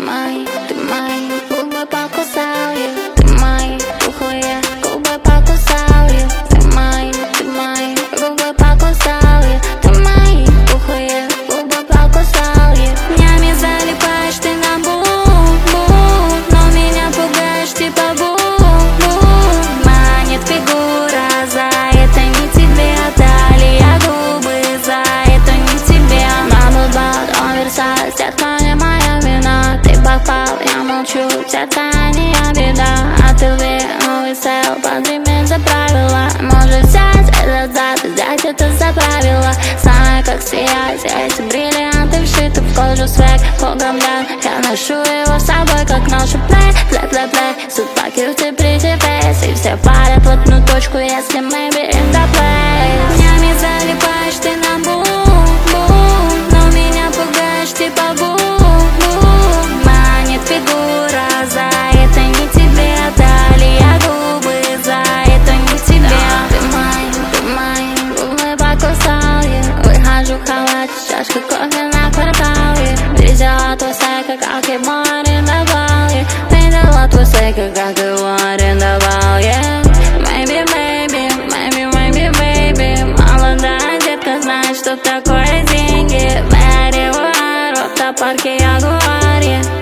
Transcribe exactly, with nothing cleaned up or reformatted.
мои, ты мои губы покусал я. Ты мои пухлые губы покусал я. Ты мои, ты мои губы покусал я. Ты мои пухлые губы покусал я. Днями залипаешь ты на губу, но меня пугаешь типа бу-бу. Манит фигура, за это не тебе отдали я губы, за это не тебе. Bubble butt, оверсайз, детка, не моя вина. Ты попал, я молчу, детка, не я беда. А ты новый сел, поднимем за правила. Может взять этот зад, взять это за правила. Знаю, как сиять, эти бриллианты вшиты в кожу свек. Погромлян, я ношу его с собой, как ношу плей, плей, плей, плей. Судьба кьюти, pretty face, и все парят в одну точку, если мы берем до плей. Днями залипаешь ты на бу-бу, но меня пугаешь типа бу-бу. Манит фигура, за это не тебе отдали я губы, за это не тебе. Ты мои, ты мои губы покусал я. Выхожу в халате, чашка кофе на квартале. Видела твой сайка, как его арендовал я. Видела твой сайка, как его арендовал я. Maybe, maybe, maybe, maybe, baby. Молодая детка знает, что такое деньги. Мэри в аэропорт, парке Ягуар, yeah.